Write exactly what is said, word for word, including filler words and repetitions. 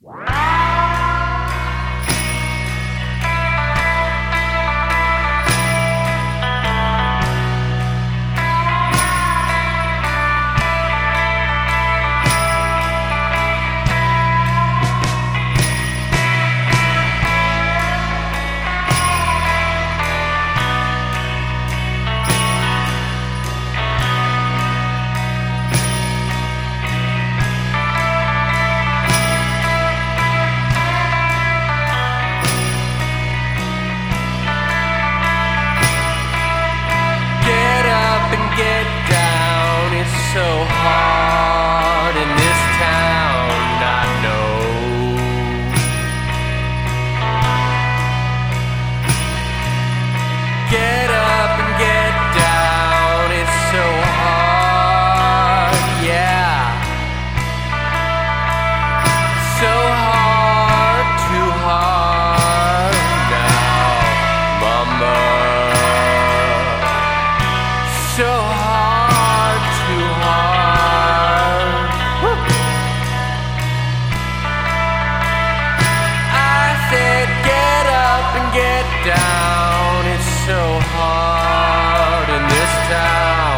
Get down, it's so hard in this town, I know. Get up and get down, it's so hard, yeah. So hard, too hard now, mama. So hard, too hard. Woo. I said get up and get down. It's so hard in this town.